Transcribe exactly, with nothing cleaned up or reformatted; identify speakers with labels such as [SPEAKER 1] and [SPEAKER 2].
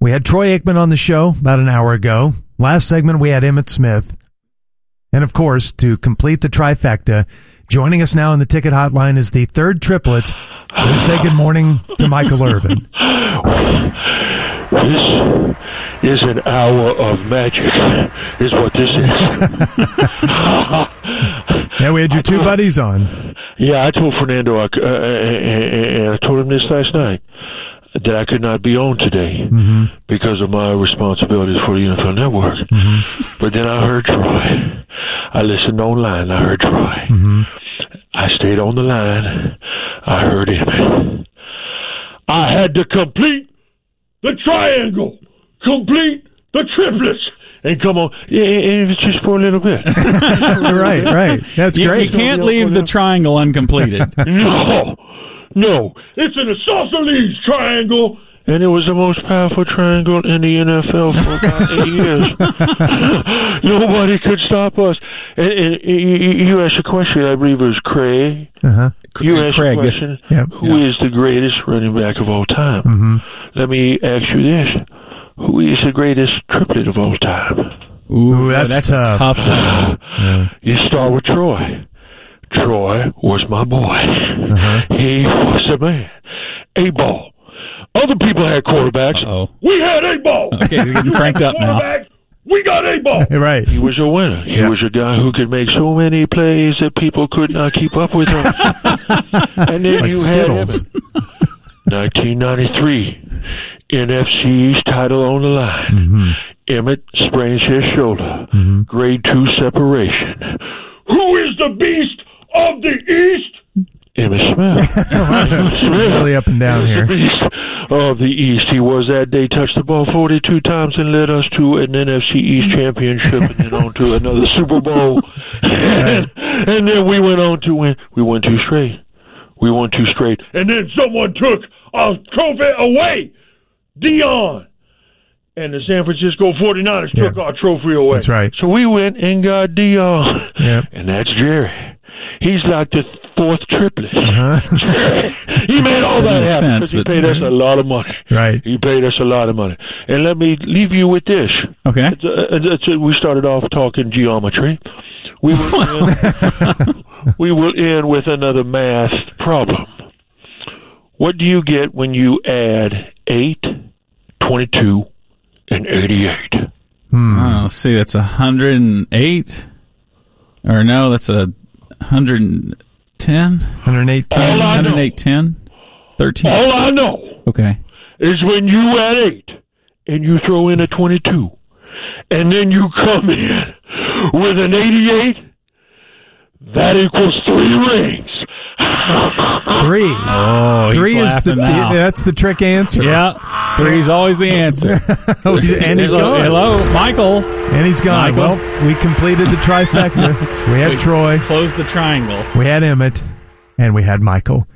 [SPEAKER 1] We had Troy Aikman on the show about an hour ago. Last segment, we had Emmitt Smith. And, of course, to complete the trifecta, joining us now on the ticket hotline is the third triplet. We say good morning to Michael Irvin.
[SPEAKER 2] This is an hour of magic, is what this is.
[SPEAKER 1] Yeah, we had your two buddies on.
[SPEAKER 2] Yeah, I told Fernando, uh, and I told him this last night, that I could not be on today
[SPEAKER 1] mm-hmm.
[SPEAKER 2] because of my responsibilities for the N F L Network.
[SPEAKER 1] Mm-hmm.
[SPEAKER 2] But then I heard Troy. I listened online. I heard Troy.
[SPEAKER 1] Mm-hmm.
[SPEAKER 2] I stayed on the line. I heard him. I had to complete the triangle, complete the triplets, and come on. Yeah, it's just for a little bit.
[SPEAKER 1] right, right. That's
[SPEAKER 3] you,
[SPEAKER 1] great.
[SPEAKER 3] You can't leave the triangle uncompleted.
[SPEAKER 2] No. No, it's an isosceles triangle, and it was the most powerful triangle in the N F L for about eight years. Nobody could stop us. And, and, and you asked a question, I believe it was Craig.
[SPEAKER 1] Uh-huh.
[SPEAKER 2] You asked
[SPEAKER 3] Craig.
[SPEAKER 2] a question,
[SPEAKER 1] yep.
[SPEAKER 2] who yep. is the greatest running back of all time?
[SPEAKER 1] Mm-hmm.
[SPEAKER 2] Let me ask you this. Who is the greatest triplet of all time?
[SPEAKER 3] Ooh,
[SPEAKER 1] Ooh that's,
[SPEAKER 3] that's
[SPEAKER 1] tough.
[SPEAKER 3] a tough one.
[SPEAKER 1] Yeah.
[SPEAKER 2] You start with Troy. Troy was my boy.
[SPEAKER 1] Uh-huh.
[SPEAKER 2] He was a man. A-ball. Other people had quarterbacks.
[SPEAKER 3] Uh-oh.
[SPEAKER 2] We had A-ball.
[SPEAKER 3] Okay, he's getting cranked up now.
[SPEAKER 2] We got A-ball.
[SPEAKER 1] Right.
[SPEAKER 2] He was a winner. He
[SPEAKER 1] yeah.
[SPEAKER 2] was a guy who could make so many plays that people could not keep up with him. And then
[SPEAKER 1] like
[SPEAKER 2] you
[SPEAKER 1] Skittles.
[SPEAKER 2] had him. nineteen ninety-three, N F C East title on the line.
[SPEAKER 1] Mm-hmm.
[SPEAKER 2] Emmitt sprains his shoulder.
[SPEAKER 1] Mm-hmm.
[SPEAKER 2] Grade two separation. Who is the beast of the East? Emmitt Smith.
[SPEAKER 1] Really up and down here.
[SPEAKER 2] The beast of the East. He was that day, touched the ball forty-two times and led us to an N F C East championship and then on to another Super Bowl. and, and then we went on to win. We won two straight. We won two straight. And then someone took our trophy away. Dion. And the San Francisco forty-niners
[SPEAKER 1] yeah.
[SPEAKER 2] took our trophy away.
[SPEAKER 1] That's right.
[SPEAKER 2] So we went and got Dion.
[SPEAKER 1] Yep.
[SPEAKER 2] And that's Jerry. He's like the fourth triplet.
[SPEAKER 1] Uh-huh.
[SPEAKER 2] He made all that, that happen because he paid us a lot of money.
[SPEAKER 1] Right.
[SPEAKER 2] He paid us a lot of money. And let me leave you with this.
[SPEAKER 3] Okay.
[SPEAKER 2] It's a, it's a, we started off talking geometry. We will, end, we will end with another math problem. What do you get when you add eight, twenty-two, and eighty-eight?
[SPEAKER 1] Hmm.
[SPEAKER 3] Oh, let's see. That's one hundred eight. Or no, that's a one hundred ten.
[SPEAKER 1] one eighteen.
[SPEAKER 2] All I know,
[SPEAKER 3] one eight, ten, thirteen.
[SPEAKER 2] All I know
[SPEAKER 3] Okay.
[SPEAKER 2] is when you add eight and you throw in a twenty-two and then you come in with an eighty-eight, that equals three rings.
[SPEAKER 1] Three.
[SPEAKER 3] Oh, he's
[SPEAKER 1] Three is the
[SPEAKER 3] now.
[SPEAKER 1] that's the trick answer.
[SPEAKER 3] Yeah. Three's always the answer.
[SPEAKER 1] And he's
[SPEAKER 3] hello,
[SPEAKER 1] gone.
[SPEAKER 3] Hello, Michael.
[SPEAKER 1] And he's gone.
[SPEAKER 3] Michael.
[SPEAKER 1] Well, we completed the trifecta. We had
[SPEAKER 3] We
[SPEAKER 1] Troy.
[SPEAKER 3] Close the triangle.
[SPEAKER 1] We had Emmitt. And we had Michael.